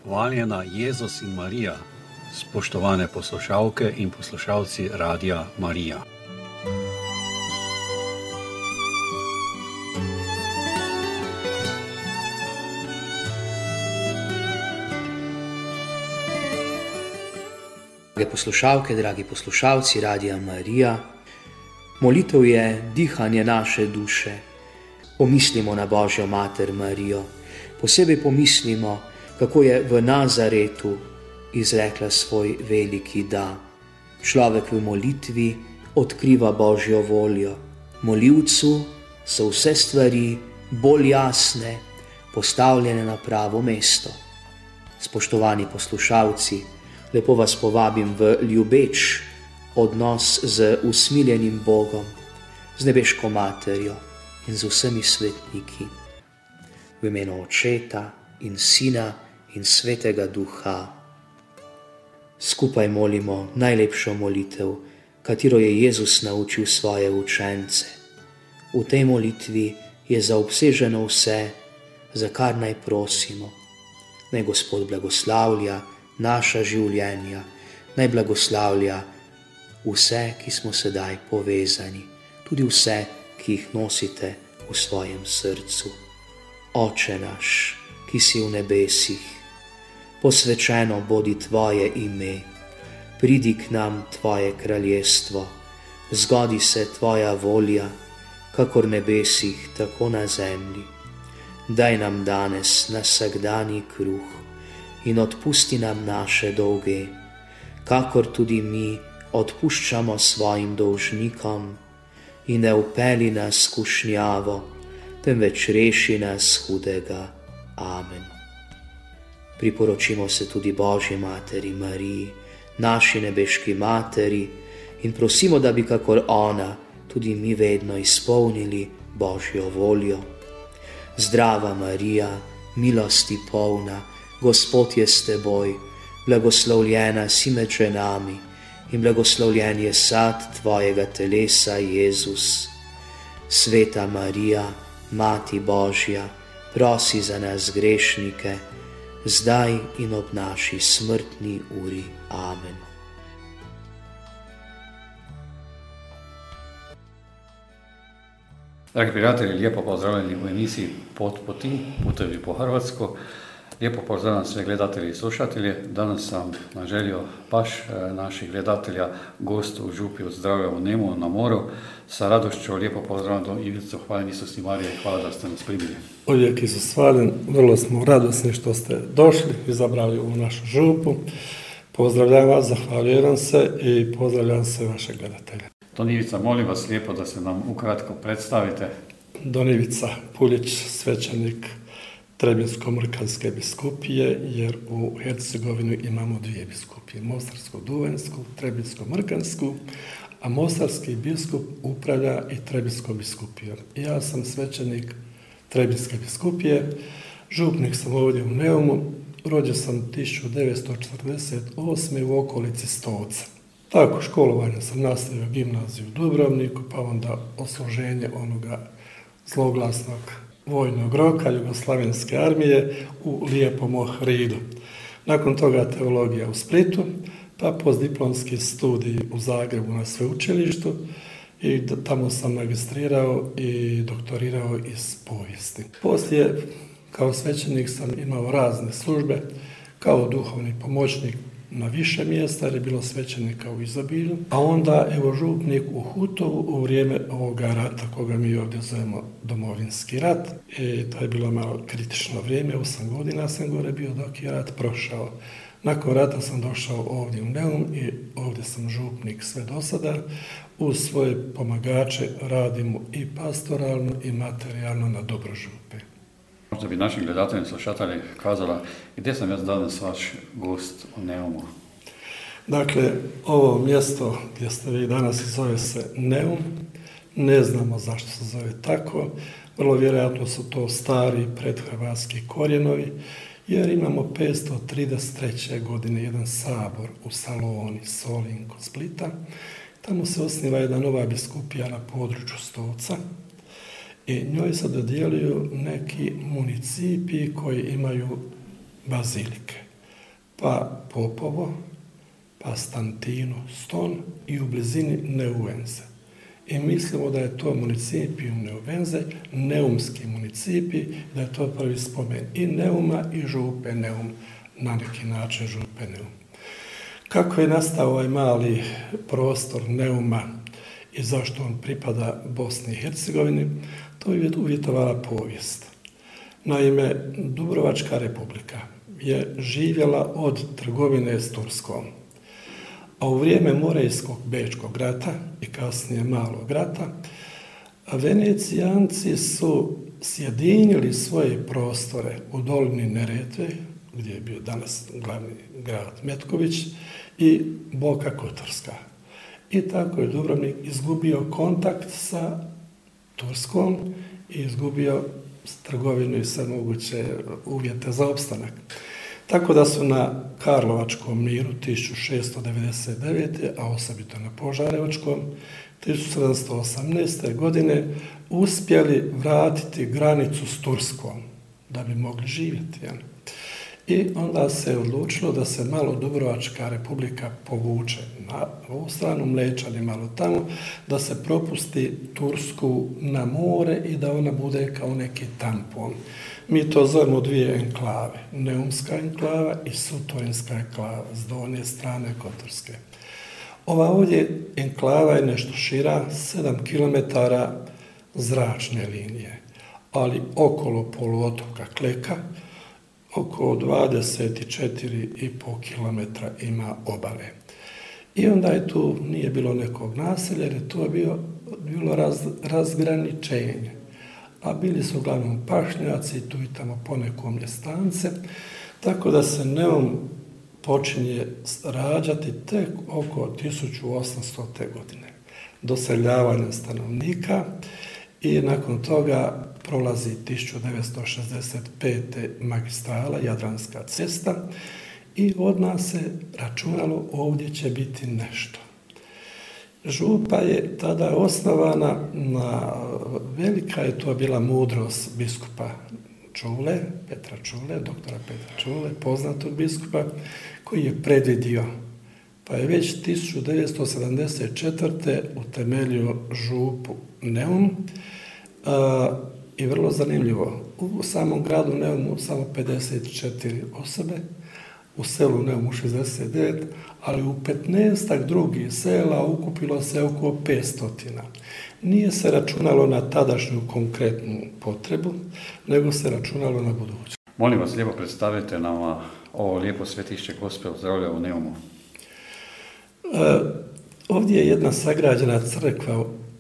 Hvaljena Jezus in Marija, spoštovane poslušalke in poslušalci Radia Marija. Drage poslušalke, dragi poslušalci Radia Marija, molitev je dihanje naše duše. Pomislimo na Božjo mater Marijo, posebej pomislimo, kako je v Nazaretu izrekla svoj veliki da. Človek v molitvi odkriva Božjo voljo. Molivcu so vse stvari bolj jasne, postavljene na pravo mesto. Spoštovani poslušalci, lepo vas povabim v ljubeč odnos z usmiljenim Bogom, z nebeško materjo in z vsemi svetniki. V imenu Očeta in Sina in Svetega Duha. Skupaj molimo najlepšo molitev, katero je Jezus naučil svoje učence. V tej molitvi je zaobseženo vse, za kar naj prosimo. Naj Gospod blagoslavlja naša življenja, naj blagoslavlja vse, ki smo sedaj povezani, tudi vse, ki jih nosite v svojem srcu. Oče naš, ki si v nebesih, posvečeno bodi tvoje ime, pridi k nam tvoje kraljestvo, zgodi se tvoja volja, kakor nebesih, tako na zemlji. Daj nam danes na vsakdanji kruh in odpusti nam naše dolge, kakor tudi mi odpuščamo svojim dolžnikom, in ne vpelji nas v skušnjavo, temveč reši nas hudega. Amen. Priporočimo se tudi Božji materi Mariji, naši nebeški materi, in prosimo, da bi kakor ona tudi mi vedno izpolnili Božjo voljo. Zdrava Marija, milosti polna, Gospod je s teboj, blagoslovljena si med ženami in blagoslovljen je sad tvojega telesa, Jezus. Sveta Marija, Mati Božja, prosi za nas grešnike, zdaj in ob naši smrtni uri. Amen. Dragi prijatelji, lijepo pozdravljeni u emisiji Pot poti, putevi po Hrvatsko. Lijepo pozdravljam sve gledatelji i slušatelje. Danas sam na želju baš naših gledatelja gost u župi od zdravlja u Nemu na moru. Sa radošću lijepo pozdravljam do Ivicu. Hvala Isus i Marija i hvala da ste nas primili. Uvijek Isus hvalen, vrlo smo radosni što ste došli, izabrali u našu župu. Pozdravljam vas, zahvaljujem vam se i pozdravljam sve vaše gledatelje. Don Ivica, molim vas lijepo da se nam ukratko predstavite. Don Ivica Puljić, svećenik Trebinsko-Mrkanske biskupije, jer u Hercegovini imamo dvije biskupije, Mostarsko-Duvanjsku, Trebinsko-Mrkansku, a mostarski biskup upravlja i Trebinskom biskupijom. Ja sam svećenik Trebinske biskupije, župnik sam ovdje u Neumu, rođen sam 1948. u okolici Stoca. Tako, školovanje sam nastavio gimnaziju u Dubrovniku, pa onda odsluženje onoga zloglasnog vojnog roka Jugoslavenske armije u lijepom Ohridu. Nakon toga teologija u Splitu, pa postdiplomski studij u Zagrebu na sveučilištu i tamo sam magistrirao i doktorirao iz povijesti. Poslije, kao svećenik sam imao razne službe, kao duhovni pomoćnik na više mjesta, jer je bilo svećenika u izobilju, a onda evo župnik u Hutovu u vrijeme ovoga rata, koga mi ovdje zovemo Domovinski rat. I to je bilo malo kritično vrijeme, 8 godina sam gore bio dok je rat prošao. Nakon rata sam došao ovdje u Neum i ovdje sam župnik sve do sada. Uz svoje pomagače radimo i pastoralno i materijalno na dobro župe. Možda bi našim gledateljima slušatelji kazala gdje sam ja danas vaš gost u Neumu? Dakle, ovo mjesto gdje ste vi danas zove se Neum. Ne znamo zašto se zove tako. Vrlo vjerojatno su to stari predhrvatski korijenovi, jer imamo 533. godine jedan sabor u Saloni, Solin kod Splita. Tamo se osniva jedna nova biskupija na području Stoca i njoj se dodjeljuju neki municipiji koji imaju bazilike. pa Popovo, pa Stantino, Ston i u blizini Neuvenze. I mislimo da je to municipium Neuvenze, neumski municipi, da je to prvi spomen i Neuma i župe Neum, na neki način župe Neum. Kako je nastao ovaj mali prostor Neuma i zašto on pripada Bosni i Hercegovini, to je uvjetovala povijest. Naime, Dubrovačka republika je živjela od trgovine s Turskom, a u vrijeme Morejskog Bečkog rata i kasnije Malog rata, Venecijanci su sjedinili svoje prostore u dolini Neretve, gdje je bio danas glavni grad Metković, i Boka Kotorska. I tako je Dubrovnik izgubio kontakt sa Turskom i izgubio trgovinu i sve moguće uvjete za opstanak. Tako da su na Karlovačkom miru 1699. a osobito na Požarevačkom 1718. godine uspjeli vratiti granicu s Turskom da bi mogli živjeti. I onda se odlučilo da se malo Dubrovačka republika povuče na ovu stranu, Mlečani malo tamo, da se propusti Tursku na more i da ona bude kao neki tampon. Mi to zovemo dvije enklave, Neumska enklava i Sutorinska enklava s donje strane Kotorske. Ova ovdje enklava je nešto šira, 7 km zračne linije, ali okolo poluotoka Kleka oko 24,5 km ima obale. I onda je tu, nije bilo nekog naselja, jer je to bilo razgraničenje. A bili su uglavnom pašnjaci, tu i tamo poneko mljestance, tako da se Neum počinje rađati tek oko 1800. godine. Doseljavanje stanovnika i nakon toga prolazi 1965. magistrala, Jadranska cesta i odmah se računalo ovdje će biti nešto. Župa je tada osnovana velika je to bila mudrost biskupa Čule, Petra Čule, doktora Petra Čule, poznatog biskupa, koji je predvidio, pa je već 1974. utemeljio župu Neum. I vrlo zanimljivo, u samom gradu Neumu samo 54 osobe, u selu Neumu 69, ali u 15 drugih sela ukupilo se oko 500. Nije se računalo na tadašnju konkretnu potrebu, nego se računalo na budućnost. Molim vas, lijepo predstavite nama ovo lijepo svetišće Gospe zdravlja u Neumu. Ovdje je jedna sagrađena crkva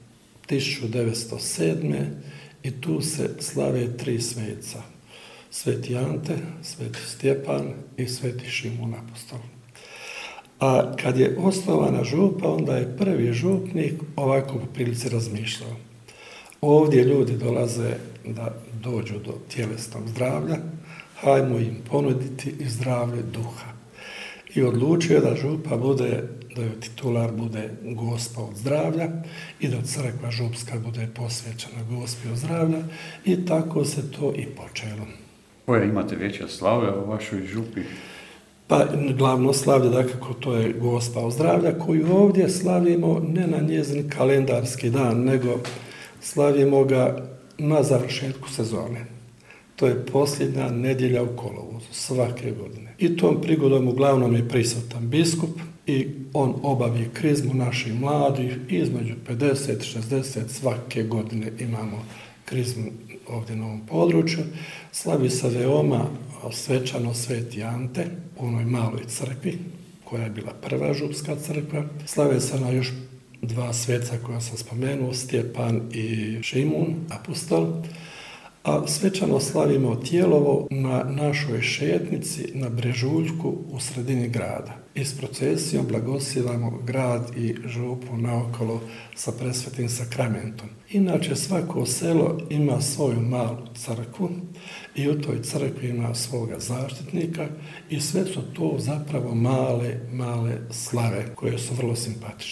1907. i tu se slave 3 sveca. Sveti Ante, Sveti Stjepan i Sveti Šimun Apostol. A kad je osnovana župa, onda je prvi župnik ovako po prilici razmišljao. Ovdje ljudi dolaze da dođu do tjelesnog zdravlja, hajmo im ponuditi i zdravlje duha. I odlučio da župa bude, da joj titular bude Gospa od zdravlja i da crkva župska bude posvećena Gospi od zdravlja i tako se to i počelo. Koje imate veće slave u vašoj župi? Pa glavno slavlje, dakako, to je Gospa od zdravlja, koju ovdje slavimo ne na njezin kalendarski dan, nego slavimo ga na završetku sezone. To je posljednja nedjelja u kolovozu, svake godine. I tom prigodom uglavnom je prisutan biskup i on obavi krizmu naših mladih, između 50 i 60 svake godine imamo krizmu ovdje na ovom području. Slavi se veoma svečano Sveti Ante u onoj maloj crkvi, koja je bila prva župska crkva. Slave se na još 2 sveca koja sam spomenuo, Stjepan i Šimun Apostol. A svečano slavimo Tijelovo na našoj šetnici na Brežuljku u sredini grada. I s procesijom blagoslivamo grad i župu naokolo sa presvetim sakramentom. Inače, svako selo ima svoju malu crkvu i u toj crkvi ima svoga zaštitnika i sve su to zapravo male slave koje su vrlo simpatične.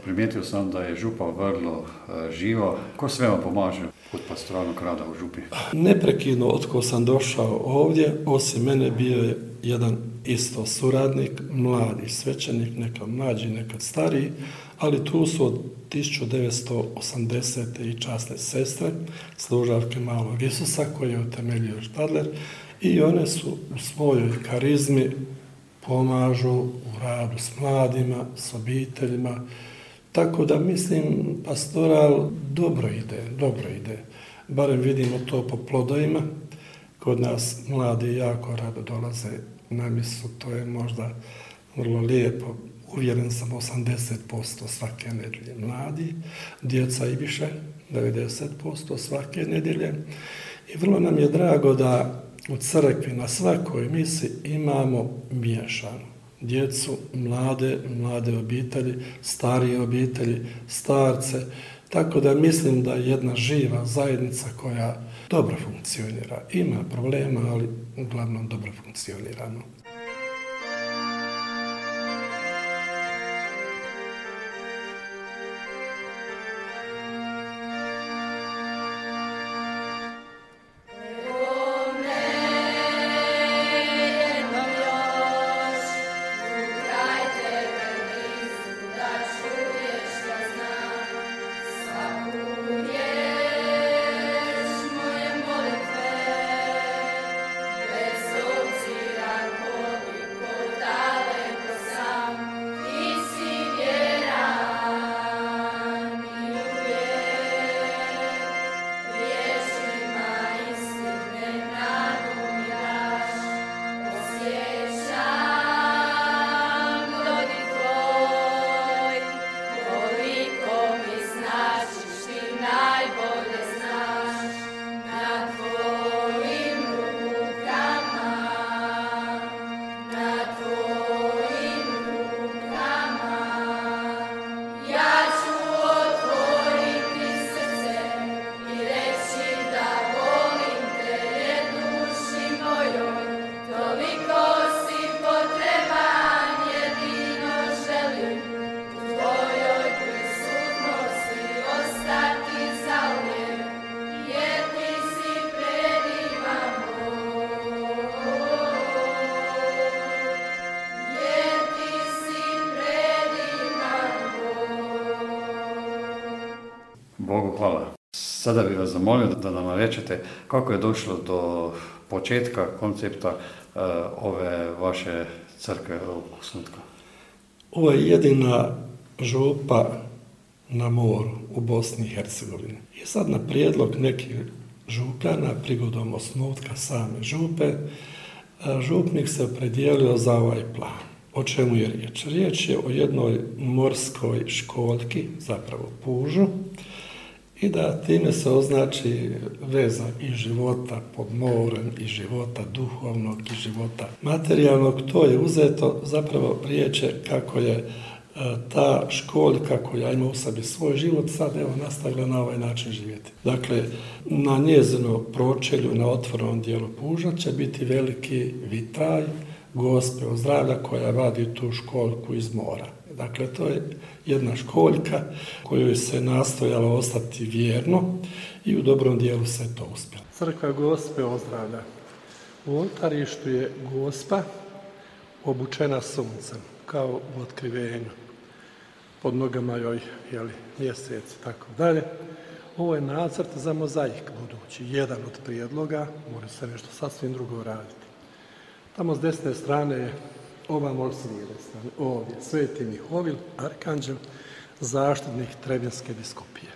Primijetio sam da je župa vrlo živa. Ko sve vam pomaže kod pastoralnog rada u župi? Neprekidno otko sam došao ovdje, osim mene bio je jedan isto suradnik, mladi svećenik, nekad mlađi, nekad stariji, ali tu su od 1980. i časne sestre, služavke Malog Isusa, koje je utemeljio Štadler, i one su u svojoj karizmi pomažu u radu s mladima, s obiteljima, tako da mislim pastoral dobro ide. Barem vidimo to po plodovima. Kod nas mladi jako rado dolaze na misu, to je možda vrlo lijepo. Uvjeren sam 80% svake nedjelje mladi, djeca i više, 90% svake nedjelje. I vrlo nam je drago da u crkvi na svakoj misi imamo miješano djecu, mlade obitelji, starije obitelji, starce, tako da mislim da je jedna živa zajednica koja dobro funkcionira. Ima problema, ali uglavnom dobro funkcioniramo. Bogu hvala. Sada bih vas zamolio da nam rečete kako je došlo do početka koncepta ove vaše crkve ovog osnutka. Ovo je jedina župa na moru u Bosni i Hercegovini. I sad na prijedlog nekih župljana prigodom osnutka same župe, župnik se opredijelio za ovaj plan. O čemu je riječ? Riječ je o jednoj morskoj školjki, zapravo pužu, i da time se označi veza i života pod morem, i života duhovnog, i života materijalnog. To je uzeto, zapravo riječ je kako je ta školjka koja ima u sebi svoj život, sad evo nastavila na ovaj način živjeti. Dakle, na njezino pročelju, na otvorenom dijelu puža će biti veliki vitraj Gospe Ozdravlja koja vadi tu školjku iz mora. Dakle, to je jedna školjka kojoj se nastojalo ostati vjerno i u dobrom dijelu se to uspjelo. Crkva Gospe Ozdravlja. U oltarištu je Gospa obučena suncem, kao u otkrivenju. Pod nogama joj mjesec i tako dalje. Ovo je nacrt za mozaik budući, jedan od prijedloga, mora se nešto sasvim drugo raditi. Tamo s desne strane je ovamo s lijeve strane, ovdje Sveti Mihovil, arkanđel, zaštitnik Trebinske biskupije.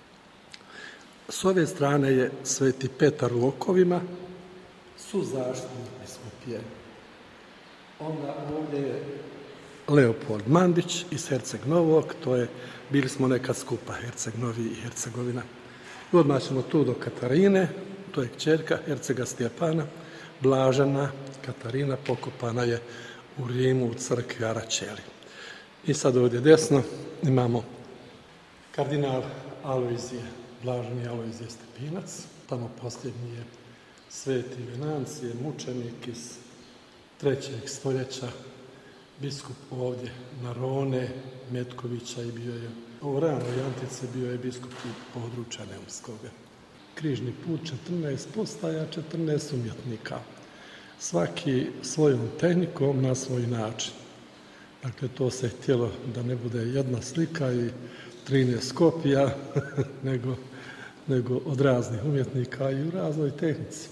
S ove strane je Sveti Petar u okovima, su zaštitnik biskupije. Onda ovdje je Leopold Mandić iz Herceg Novog, bili smo nekad skupa Herceg Novi i Hercegovina. I odmah ćemo tu do Katarine, to je kćerka Hercega Stjepana, Blažena Katarina, pokopana je u Rimu u crkvi Aračeli. I sad ovdje desno imamo kardinal Alojzije, Blaženi Alojzije Stepinac, tamo posljednji je Sveti Venancije, mučenik iz 3. stoljeća biskup ovdje Narone, Metkovića i bio je u ranoj Antice bio je biskup i područja Neumskoga. Križni put 14 postaja, 14 umjetnika. Svaki svojom tehnikom na svoj način. Dakle, to se htjelo da ne bude jedna slika i 13 kopija, nego od raznih umjetnika i u raznoj tehnici.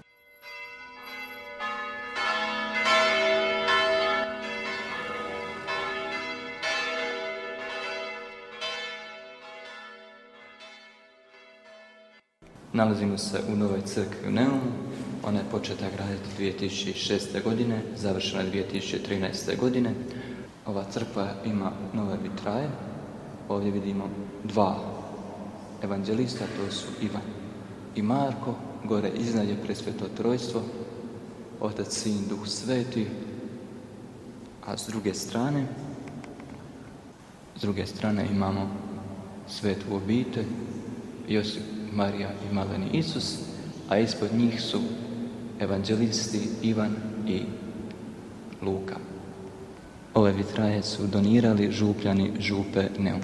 Nalazimo se u novoj crkvi u Neumu. Ona je početa graditi 2006. godine, završena 2013. godine. Ova crkva ima nove vitraje. Ovdje vidimo dva evanđelista, to su Ivan i Marko. Gore iznad je Presveto Trojstvo, Otac, Sin, Duh Sveti. A s druge strane imamo Svetu obitelj, Josip, Marija i maleni Isus, a ispod njih su evanđelisti Ivan i Luka. Ove vitraje su donirali župljani župe Neum.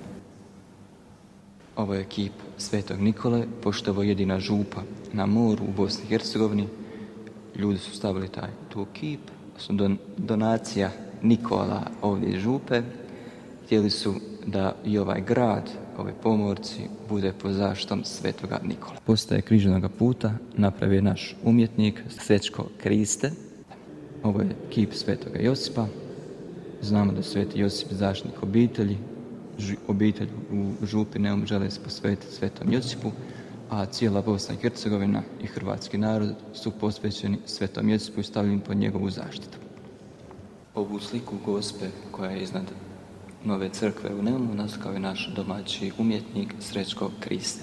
Ovo je kip Svetog Nikole, pošto ovo je jedina župa na moru u Bosni i Hercegovini. Ljudi su stavili tu kip, donacija Nikola ovdje iz župe. Htjeli su da i ovaj grad, ove pomorci, bude pod zaštitom Svetoga Nikola. Postaje križanoga puta napravio naš umjetnik Srećko Kriste. Ovo je kip Svetoga Josipa. Znamo da Sveti Josip zaštitnik obitelji. Obitelj u župi Neum žele se posvetiti Svetom Josipu, a cijela Bosna i Hercegovina i hrvatski narod su posvećeni Svetom Josipu i stavljeni pod njegovu zaštitu. Ovu sliku Gospe koja je iznad nove crkve u Neumu naskao je naš domaći umjetnik Srećko Kriste.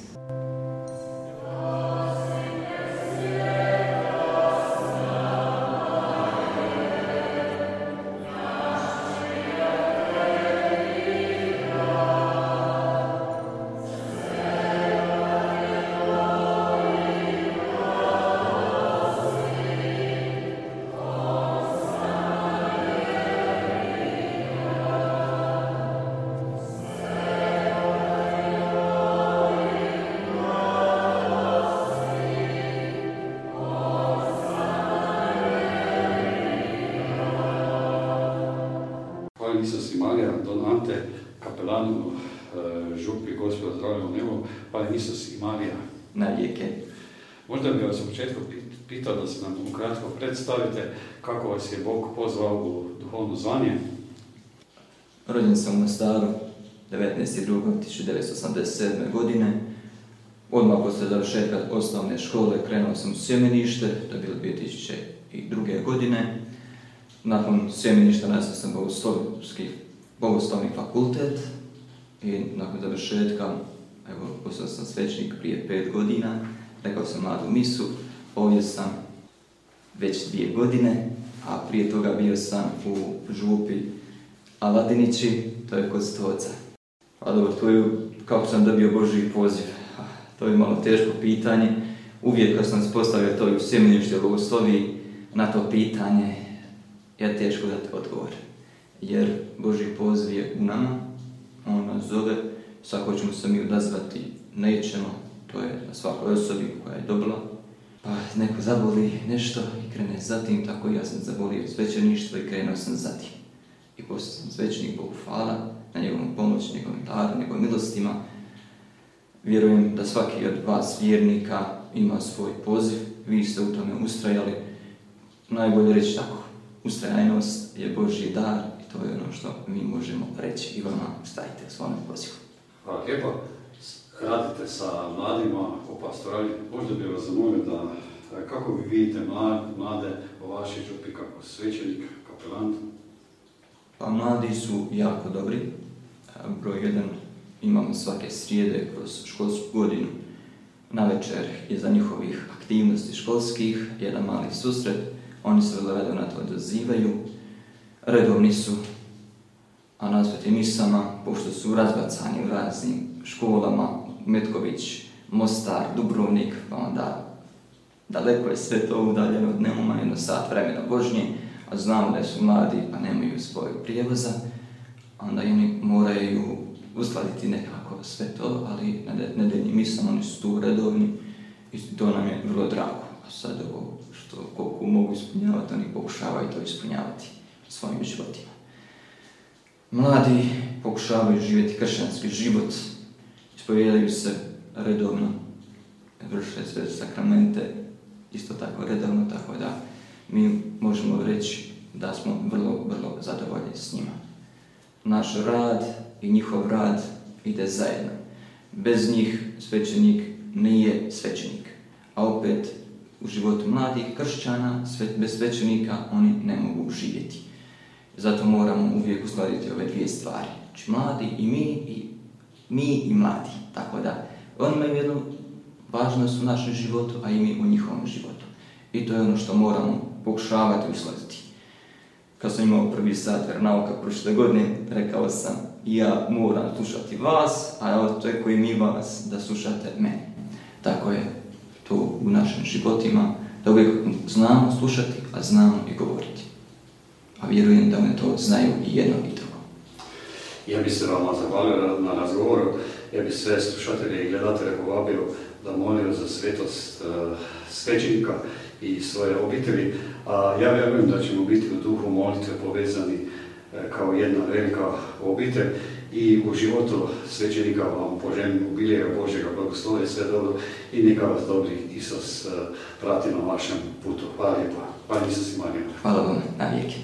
Isus i Marija, Don Ante, kapelanu župi Gospoda zdravlja u Neumu, pa Isus i Marija. Na vijeke. Možda bih vas u početku pitao da se nam ukratko predstavite kako vas je Bog pozvao u duhovno zvanje. Rođen sam u Mostaru 19.2.1987. godine. Odmah poslije završetka osnovne škole krenuo sam u sjemenište, to je bilo 2002. godine. Nakon sjemeništa nastavio sam bogoslovni fakultet i nakon završetka, postao sam svećenik prije 5 godina, rekao sam mladu misu, ovdje sam već 2 godine, a prije toga bio sam u župi Aladinići, to je kod Stoca. A dobro, kako sam dobio Božji poziv, to je malo teško pitanje. Uvijek kad sam postavio to u sjemenište bogosloviji, na to pitanje je teško dati odgovor. Jer Božji poziv je u nama, on nas zove, svako ćemo se mi odazvati, nećemo, to je na svakoj osobi koja je dobila. Pa neko zaboli nešto i krene zatim, tako ja sam zabolio svećeništvo i krenuo sam zatim. I postao sam svećenik, Bogu hvala, na njegovom pomoći, njegovim darom, njegovim milostima. Vjerujem da svaki od vas vjernika ima svoj poziv, vi ste u tome ustrajali. Najbolje reći tako, ustrajnost je Božji dar i to je ono što mi možemo reći i vama ustrajite u svome pozivu. Hvala lijepo. Radite sa mladima u pastorali. Možda bih vas zamolio da kako vi vidite mlade u vašoj župi kako svećenik, kapelan? Pa mladi su jako dobri. Broj 1 imamo svake srijede kroz školsku godinu. Navečer je za njihovih aktivnosti školskih jedan mali susret. Oni se vrlo redovno na to odazivaju. Redovni su, a na svetim misama, pošto su razbacani u raznim školama, Metković, Mostar, Dubrovnik, pa onda daleko je sve to udaljeno od Neuma, 1 sat vremena vožnje, a znamo da su mladi, a nemaju svojeg prijevoza, onda oni moraju uskladiti nekako sve to, ali nedeljnim misama oni su tu redovni i to nam je vrlo drago. A sad ovo što koliko mogu ispunjavati, oni pokušavaju to ispunjavati svojim životima. Mladi pokušavaju živjeti kršćanski život, ispovijedaju se redovno, vrše sve sakramente, isto tako redovno, tako da mi možemo reći da smo vrlo zadovoljni s njima. Naš rad i njihov rad ide zajedno. Bez njih svećenik nije svećenik, a opet u životu mladih kršćana bez svećenika oni ne mogu živjeti. Zato moramo uvijek uskladiti ove dvije stvari. Znači mladi i mi i mladi. Tako da oni imaju jednu važnost u našem životu, a i mi u njihovom životu. I to je ono što moramo pokušavati uskladiti. Kad sam imao prvi sat vjeronauka prošle godine, rekao sam ja moram slušati vas, a ja očekujem i vas da slušate mene. Tako je to u našim životima, da uvijek znamo slušati, a znamo i govoriti. A vjerujem da oni to znaju i jedno i drugo. Ja bih se vama zahvalio na razgovoru, ja bih sve slušatelje i gledatelje povabio da molio za svetost svećenika i svoje obitelji. A ja vjerujem da ćemo biti u duhu molitve povezani kao jedna velika obitelj i u životu svećenika vam poželim obilje Božjega blagoslova i sve dobro i neka vas dobri Isus prati na vašem putu. Hvala lijepo. Hvala Isus i Marija. Hvala vam na vijeke.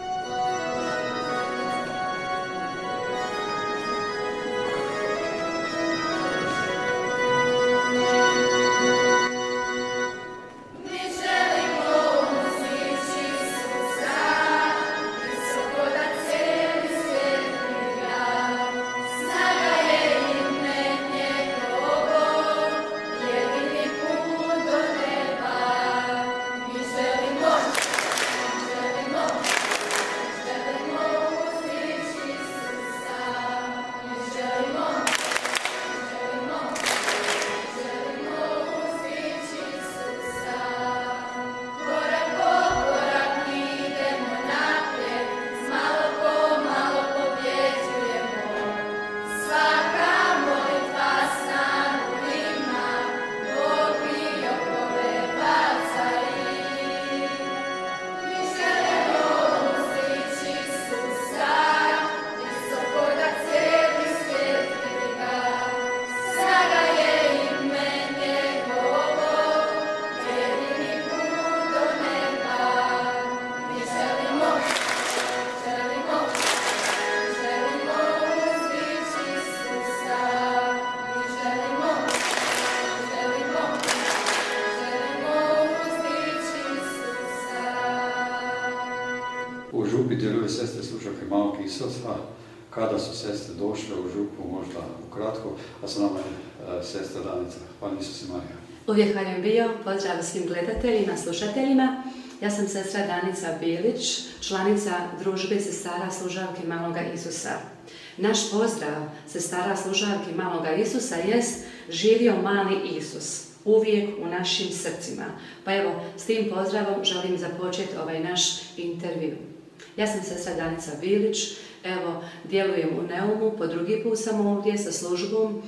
U župi djeluju sestre slušalke Malog Isusa. Kada su sestre došle u župu, možda ukratko, a sa nama je sestra Danica. Hvala Isus i Marija. Uvijek hvaljen bio, pozdrav svim gledateljima, slušateljima. Ja sam sestra Danica Bilić, članica družbe sestara služavke Maloga Isusa. Naš pozdrav sestara služavke Maloga Isusa jest živio mali Isus, uvijek u našim srcima. Pa evo, s tim pozdravom želim započeti ovaj naš intervju. Ja sam sestra Danica Bilić, evo, djelujem u Neumu, po drugi put sam ovdje sa službom,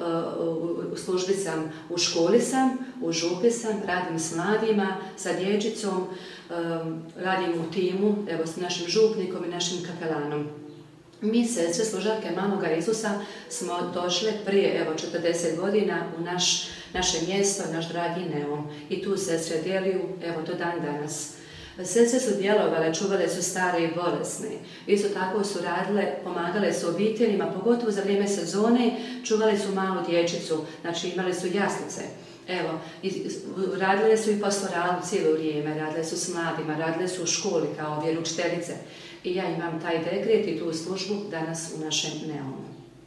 u službi sam, u školi sam, u župi sam, radim s mladima, sa dječicom, radim u timu, evo, s našim župnikom i našim kapelanom. Mi, sestre služavke Maloga Isusa, smo došle prije, evo, 40 godina u naše mjesto, naš dragi Neum. I tu sestre djeluju, evo, do dan danas. Sestre su djelovale, čuvale su stare i bolesne. Isto tako su radile, pomagale su obiteljima, pogotovo za vrijeme sezone, čuvali su malu dječicu, znači imali su jaslice. Evo, radile su i pastoralu cijelo vrijeme, radile su s mladima, radile su u školi kao vjeroučiteljice. I ja imam taj dekret i tu službu danas u našem Neumu.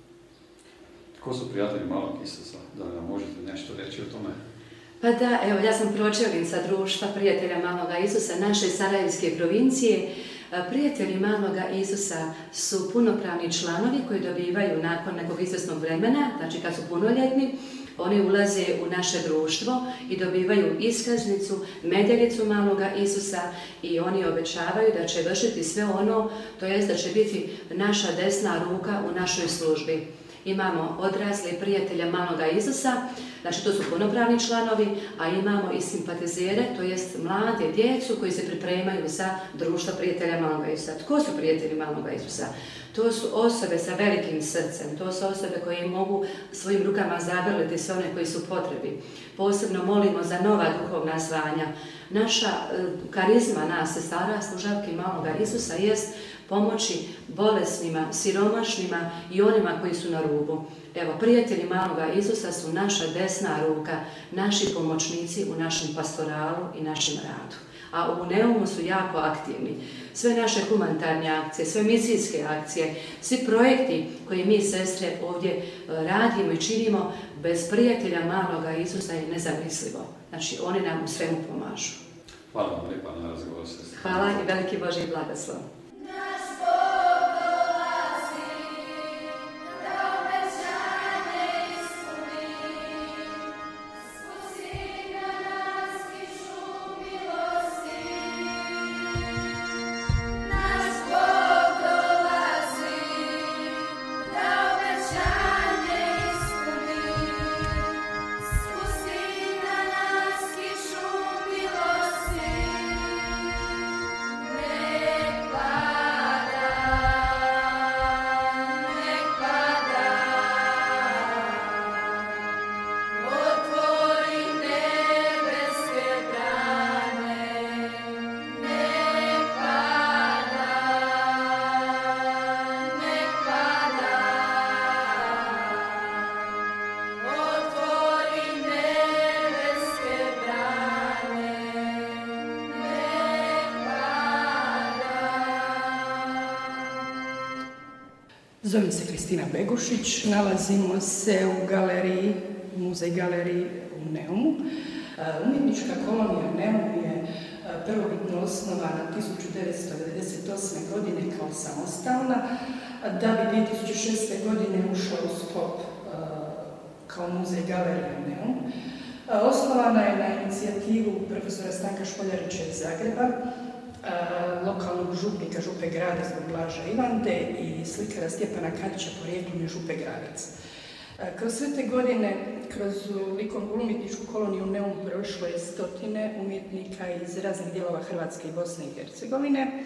Ko su prijatelji Malog Isusa? Da nam možete nešto reći o tome? Pa da, evo, ja sam pročelnica društva prijatelja Maloga Isusa naše Sarajevske provincije. Prijatelji Maloga Isusa su punopravni članovi koji dobivaju nakon nekog izvjesnog vremena, znači kad su punoljetni, Oni ulaze u naše društvo i dobivaju iskaznicu, medaljicu maloga Isusa i oni obećavaju da će vršiti sve ono, to jest da će biti naša desna ruka u našoj službi. Imamo odrasle prijatelja maloga Isusa, znači to su punopravni članovi, a imamo i simpatizere, to jest mlade djecu koji se pripremaju za društvo prijatelja maloga Isusa. Tko su prijatelji maloga Isusa? To su osobe sa velikim srcem, to su osobe koje mogu svojim rukama zagrliti sve one koji su potrebi. Posebno molimo za nova duhovna zvanja. Naša karizma nas, sestara služavki maloga Isusa, jest pomoći bolesnima, siromašnima i onima koji su na rubu. Evo, prijatelji maloga Isusa su naša desna ruka, naši pomoćnici u našem pastoralu i našem radu. A u Neumu su jako aktivni. Sve naše humanitarne akcije, sve misijske akcije, svi projekti koje mi, sestre, ovdje radimo i činimo, bez prijatelja maloga Isusa je nezamislivo. Znači, oni nam u svemu pomažu. Hvala vam lijepa na razgovor, sestre. Hvala i veliki Božji blagoslov. Zovem se Kristina Begušić, nalazimo se u galeriji, muzej galeriji u Neumu. Umjetnička kolonija Neum je prvobitno osnovana 1998. godine kao samostalna, da bi 2006. godine ušla u sklop kao muzej galerija u Neum. Osnovana je na inicijativu profesora Stanka Špoljarića iz Zagreba, lokalnog župnika Župe Gradac Blaža Ivande i slikara Stjepana Kadića porijeklom iz Župe Gradac. Kroz sve te godine, kroz likovnu umjetničku koloniju Neum prošlo je stotine umjetnika iz raznih dijelova Hrvatske i Bosne i Hercegovine.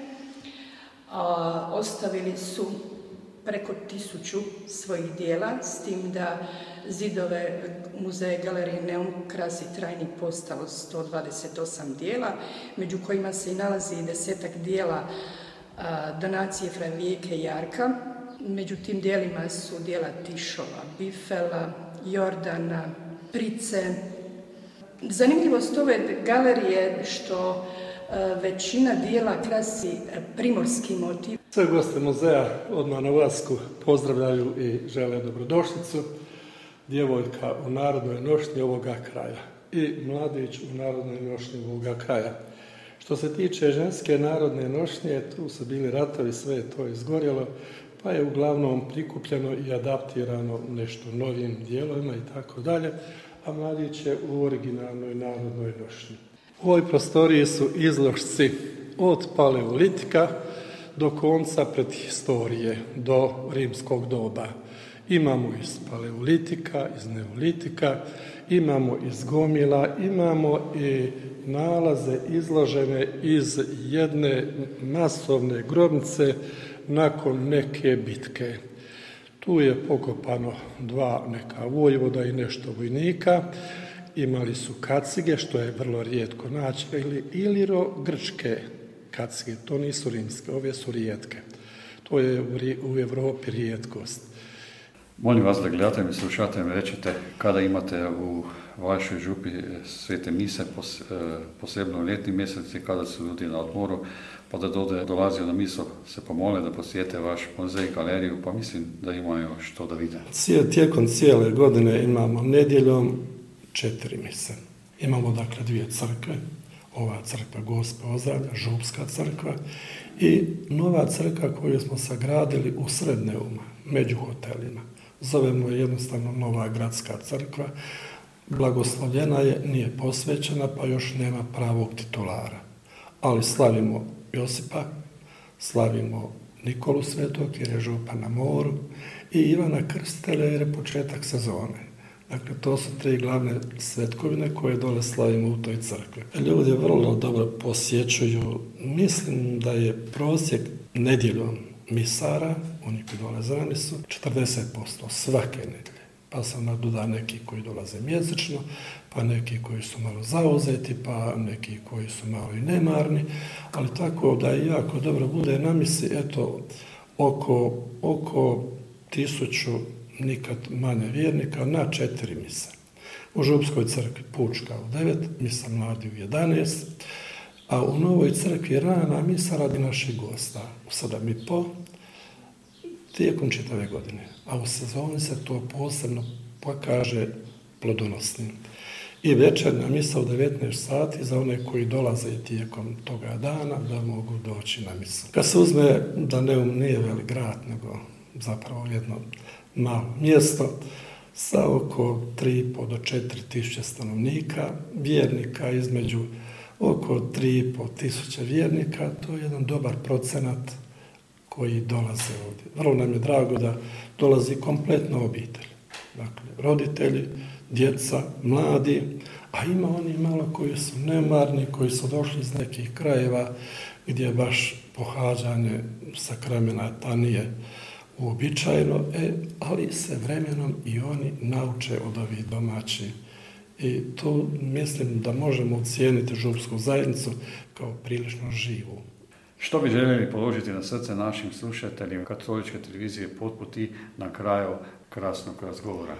Ostavili su preko 1000 svojih dijela, s tim da zidove muzeja galerije Neum krasi trajni postalo 128 dijela, među kojima se i nalazi 10-ak dijela donacije Fra Vijeke Jarka. Među tim dijelima su dijela Tišova, Bifela, Jordana, Price. Zanimljivost ove galerije što većina dijela krasi primorski motiv. Sve goste muzeja odmah na ulasku pozdravljaju i žele dobrodošlicu. Djevojka u narodnoj nošnji ovoga kraja i mladić u narodnoj nošnji ovoga kraja. Što se tiče ženske narodne nošnje, tu su bili ratovi, sve je to izgorjelo, pa je uglavnom prikupljeno i adaptirano nešto novim dijelovima i tako dalje, a mladić je u originalnoj narodnoj nošnji. U ovoj prostoriji su izložci od paleolitika do konca prethistorije, do rimskog doba. Imamo iz paleolitika, iz neolitika, imamo iz gomila, imamo i nalaze izložene iz jedne masovne grobnice nakon neke bitke. Tu je pokopano 2 neka vojvoda i nešto vojnika. Imali su kacige, što je vrlo rijetko naći, ili iliro-grčke kacige, to nisu rimske, ove su rijetke. To je u Europi rijetkost. Molim vas da gledate mi, slušate mi, rečete kada imate u vašoj župi svete mise, posebno u ljetnim mjeseci, kada su ljudi na odmoru, pa da dolazi na miso, se pomole da posjete vaš muzej, galeriju, pa mislim da imaju što da vide. Tijekom cijele godine imamo nedjeljom 4 mise. Imamo dakle 2 crkve, ova crkva Gospe Ozalja, župska crkva i nova crkva koju smo sagradili u sred Neuma, među hotelima. Zovemo je jednostavno Nova gradska crkva. Blagoslovljena je, nije posvećena, pa još nema pravog titulara. Ali slavimo Josipa, slavimo Nikolu Svetog jer je župan na moru i Ivana Krstitelja jer je početak sezone. Dakle, to su 3 glavne svetkovine koje dole slavimo u toj crkvi. Ljudi vrlo dobro posjećuju. Mislim da je prosjek nedjeljom misara, oni koji dolaze na misu, 40% svake nedjelje. Pa sam nadoda neki koji dolaze mjesečno, pa neki koji su malo zauzeti, pa neki koji su malo i nemarni, ali tako da je jako dobro bude na misi, eto, oko 1000 nikad manje vjernika na 4 mise. U Župskoj crkvi pučka u 9, misa mladi u 11, a u Novoj crkvi rana misa radi naših gosta u 7:30 tijekom čitave godine. A u sezoni se to posebno pokaže plodonosnim. I večernja misa u 19 sati za one koji dolaze tijekom toga dana da mogu doći na misu. Kad se uzme da Neum nije velik grad, nego zapravo jedno malo mjesto sa oko 3,5 do 4 tisuće stanovnika, vjernika između oko 3,5 tisuće vjernika, to je jedan dobar procenat koji dolaze ovdje. Vrlo nam je drago da dolazi kompletna obitelj. Dakle, roditelji, djeca, mladi, a ima oni malo koji su nemarni, koji su došli iz nekih krajeva gdje baš pohađanje sakramenta nije uobičajeno, ali se vremenom i oni nauče od ovih domaćih. I to mislim da možemo ocijeniti župsku zajednicu kao prilično živu. Što bi željeli položiti na srce našim slušateljima Katoličke televizije Potput i na kraju krasnog razgovora?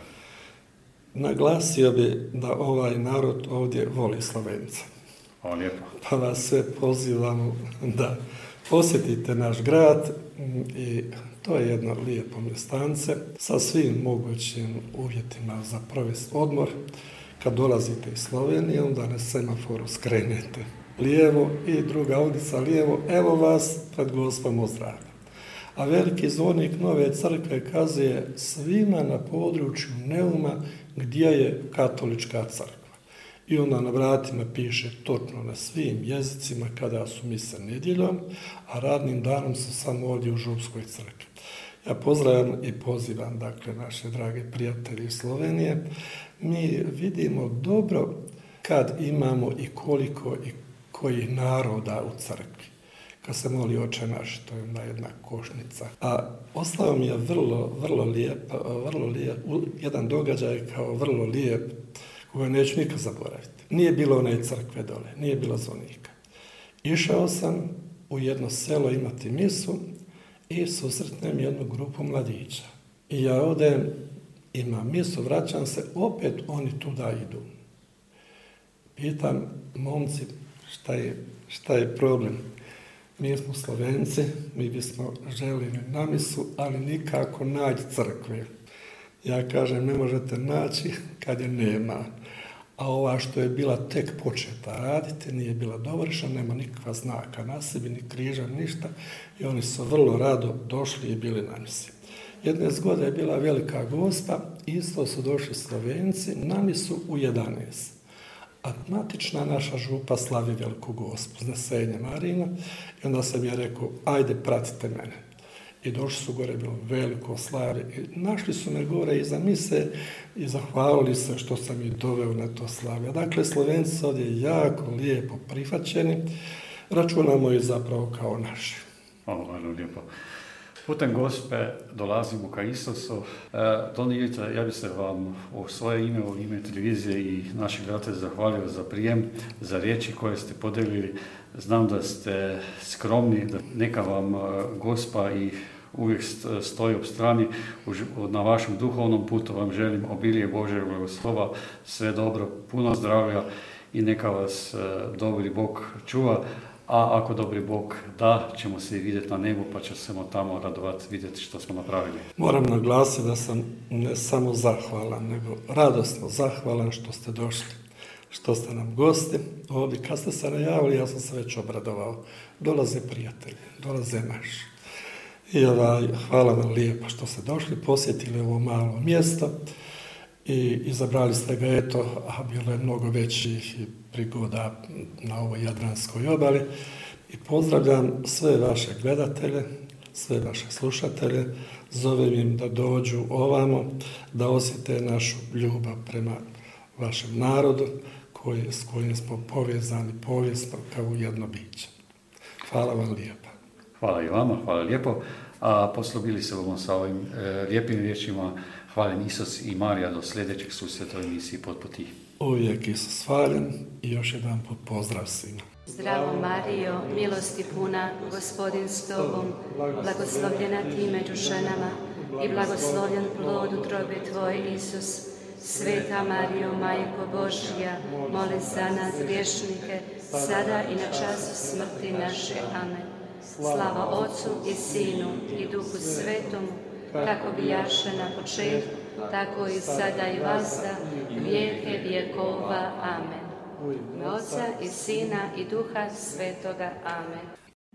Naglasio bi da ovaj narod ovdje voli Slovence. Hvala lijepo. Pa vas sve pozivamo da posjetite naš grad i to je jedno lijepo mjestance sa svim mogućim uvjetima za provesti odmor. Kad dolazite iz Slovenije, onda na semaforu skrenete lijevo i druga ulica lijevo, evo vas pred Gospom Ozdravlja. A veliki zvonik Nove crkve kazuje svima na području Neuma gdje je katolička crkva. I onda na vratima piše točno na svim jezicima kada su mise nedjeljom, a radnim danom su samo ovdje u Župskoj crkvi. Ja pozdravljam i pozivam, dakle, naše drage prijatelje iz Slovenije. Mi vidimo dobro kad imamo i koliko i kojih naroda u crkvi. Kad se moli Oče naš, to je onda jedna košnica. A ostao mi je vrlo lijep, jedan događaj kao vrlo lijep, koga neću nikad zaboraviti. Nije bilo one crkve dole, nije bilo zvonika. Išao sam u jedno selo imati misu i susretnem jednu grupu mladića. I ja odem, imam misu, vraćam se, opet oni tuda idu. Pitam, momci, šta je problem? Mi smo Slovenci, mi bismo željeli na misu, ali nikako naći crkve. Ja kažem, ne možete naći kad je nema. A ova što je bila tek početa raditi, nije bila dovršena, nema nikakva znaka na sebi, ni križa, ništa. I oni su vrlo rado došli i bili na misi. Jedne zgode je bila Velika Gospa, isto su došli Slovenci na misu u 11. A matična naša župa slavi Veliku Gospu, Znesenje Marina, i onda sam ja rekao, ajde, pratite mene. I došli su gore, bilo veliko slavlje. I našli su me gore iza mise i zahvalili se što sam ih doveo na to slavlje. Dakle, Slovenci su ovdje jako lijepo prihvaćeni, računamo ih zapravo kao naši. Hvala lijepo. Putem Gospe dolazimo ka Isusu. Don Ivica, ja bi se vam u svoje ime, u ime televizije i naših gledatelja zahvalio za prijem, za riječi koje ste podelili. Znam da ste skromni, da neka vam Gospa i uvijek stoji ob strani. Na vašem duhovnom putu vam želim obilje Božjeg blagoslova, sve dobro, puno zdravlja i neka vas dobri Bog čuva. A ako dobri Bog da, ćemo se i vidjeti na nebu, pa će se tamo radovati, vidjeti što smo napravili. Moram naglasiti da sam ne samo zahvalan, nego radosno zahvalan što ste došli, što ste nam gosti. Ovdje kad ste se najavili, ja sam se već obradovao. Dolaze prijatelji, dolaze naši. I hvala vam lijepo što ste došli, posjetili ovo malo mjesto i izabrali ste ga, eto, a bilo je mnogo većih prigoda na ovoj Jadranskoj obali. I pozdravljam sve vaše gledatelje, sve vaše slušatelje, zovem im da dođu ovamo, da osjete našu ljubav prema vašem narodu s kojim smo povezani povijesno kao jedno biće. Hvala vam lijepa. Hvala i vama, hvala lijepo. A poslobili se vam sa ovim lijepim riječima. Hvaljen Isus i Marija do sljedećeg susreta u emisiji Potpoti. Uvijek Isus hvaljen i još jedan put pozdrav svima. Zdravo Marijo, milosti puna, Gospodin s tobom, blagoslovljena ti među ženama i blagoslovljen plod utrobe tvoje, Isus. Sveta Marijo, Majko Božja, moli za nas griješnike, sada i na času smrti naše. Amen. Slava Otcu i Sinu i Duhu Svetomu, kako bijaše na početku, tako i sada i vazda, vijeke vjekova. Amen. U ime Otca i Sina i Duha Svetoga. Amen.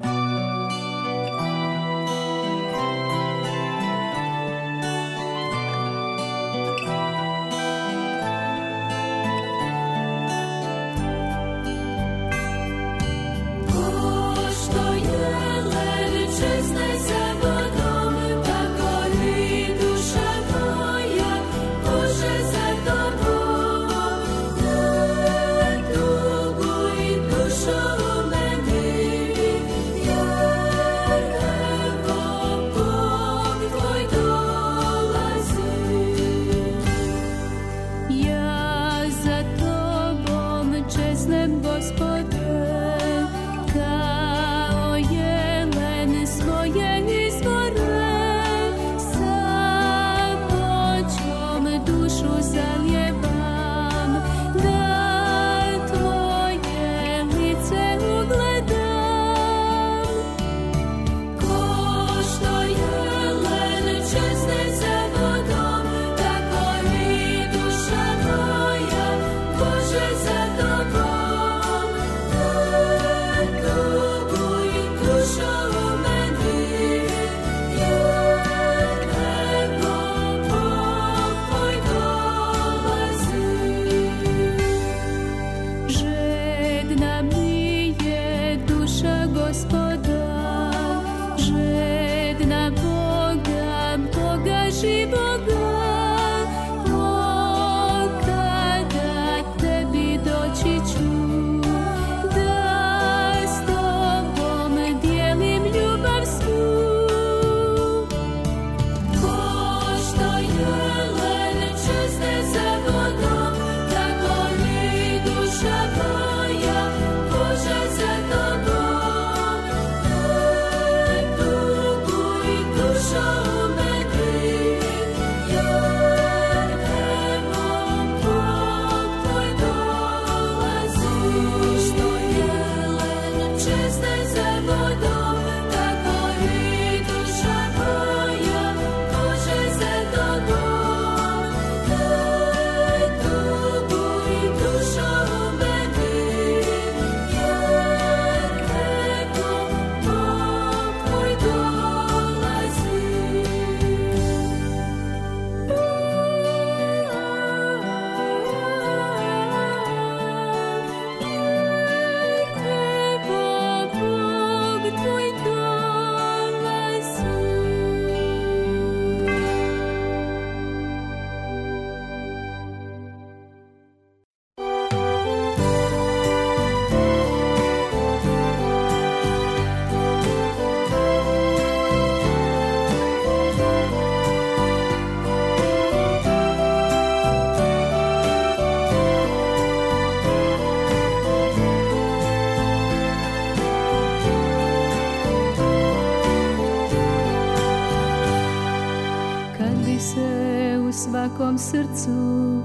svakom srcu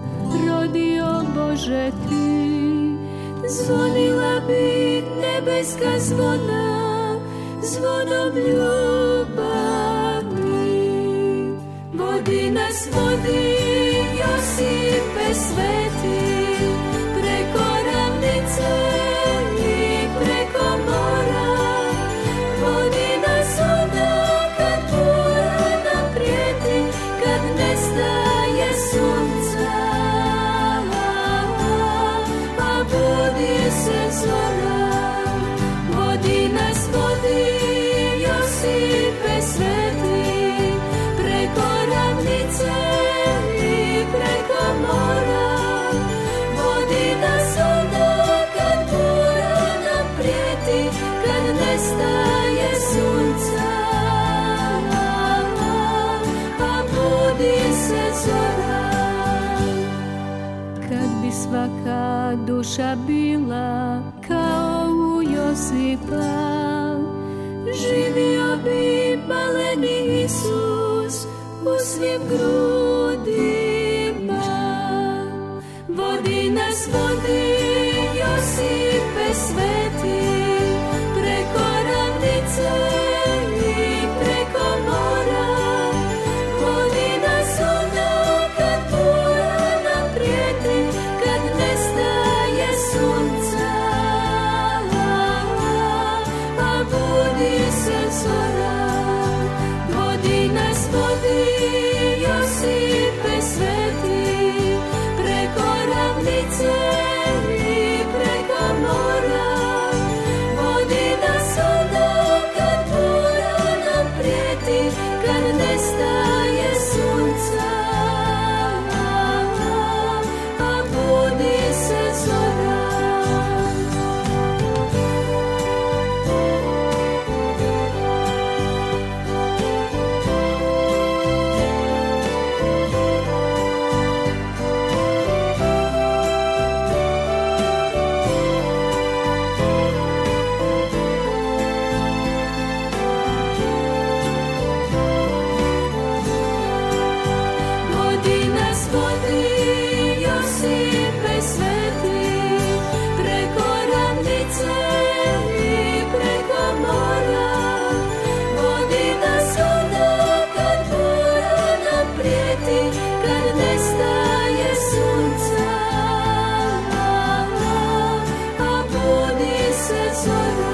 rodio Bože ti, zvonila bi nebeska zvona, zvonom ljubavi. Vodi nas, vodi, Josipe sveti, preko ravnice i preko mora, vodi nas onda kad si pal, živio bi maleni Isus u svim grudima. Vodi nas, vodi, Josipe sveti, preko ravnice i preko mora. Vodi nas onda kad bura nam prijeti, kad nestaje sunca, a budi se zora. Vodi nas, vodi, Josipe sveti, preko ravnice i preko mora. Vodi nas onda kad bura nam prijeti, kad nestaje sunca, a budi se zora. Vodi nas, vodi, Josipe sveti, preko ravnice i preko mora. Vodi nas onda kad bura nam prijeti, kad nestaje sunca, a budi se zora.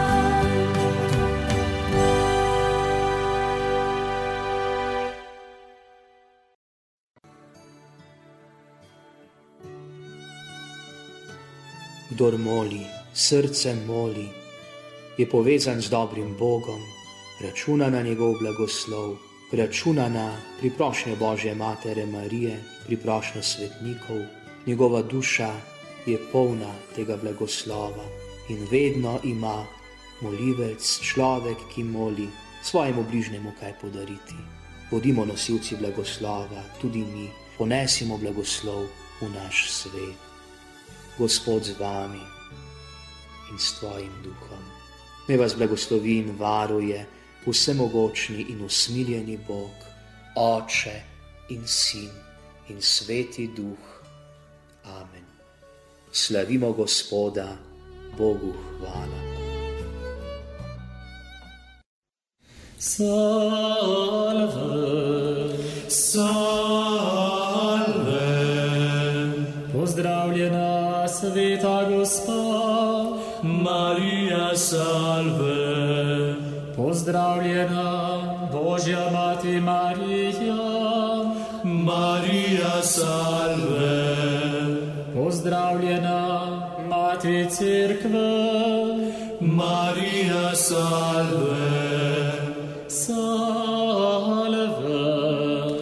Kdor moli, srcem moli, je povezan z dobrim Bogom, računa na njegov blagoslov, računa na priprošnjo Božje Matere Marije, priprošnjo svetnikov. Njegova duša je polna tega blagoslova in vedno ima molivec, človek, ki moli, svojemu bližnjemu kaj podariti. Bodimo nosilci blagoslova, tudi mi, ponesimo blagoslov v naš svet. Gospod z vami in s tvojim duhom. Naj vas blagoslovi in varuje vsemogočni in usmiljeni Bog, Oče in Sin in Sveti Duh. Amen. Slavimo Gospoda, Bogu hvala. Salve, salve, pozdravljena Sveta Gospa, Marija salve. Pozdravljena Božja Mati Marija, Marija salve. Pozdravljena Mati Cerkve, Marija salve. Salve,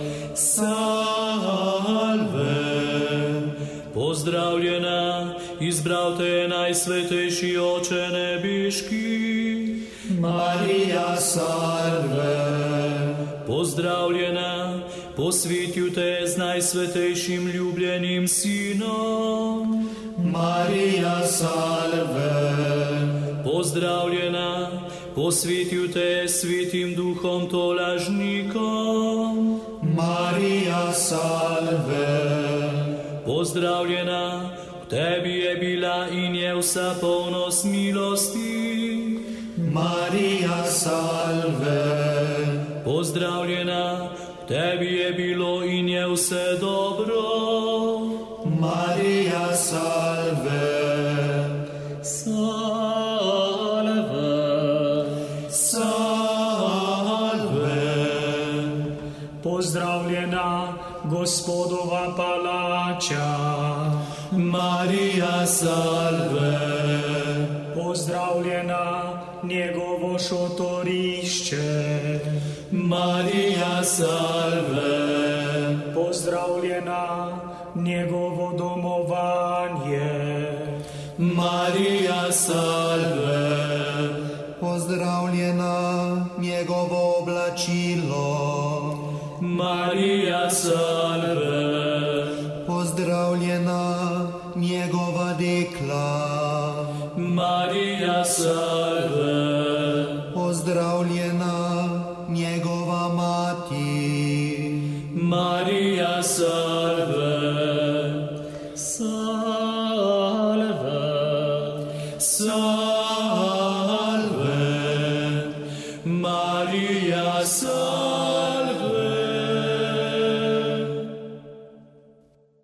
salve. Pozdravljena, izbravte najsvetejši Oče nebiški, Marija salve. Pozdravljena, posvetju te z najsvetejšim ljubljenim Sinom, Marija salve. Pozdravljena, posvetju te svetim duhom tolažnikom, Marija salve. Pozdravljena, v tebi je bila in je vsa polnost milosti, Marija salve. Pozdravljena, v tebi je bilo in je vse dobro, Marija salve. Salve, salve. Pozdravljena Gospodova palača, Marija salve. Pozdravljena njegovo šotorišče, Marija salve. Pozdravljena njegovo domovanje, Marija salve. Pozdravljena njegovo oblačilo, Marija salve. Pozdravljena njegova dekla, Marija salve, pozdravljena njegova mati. Marija salve, salve, salve.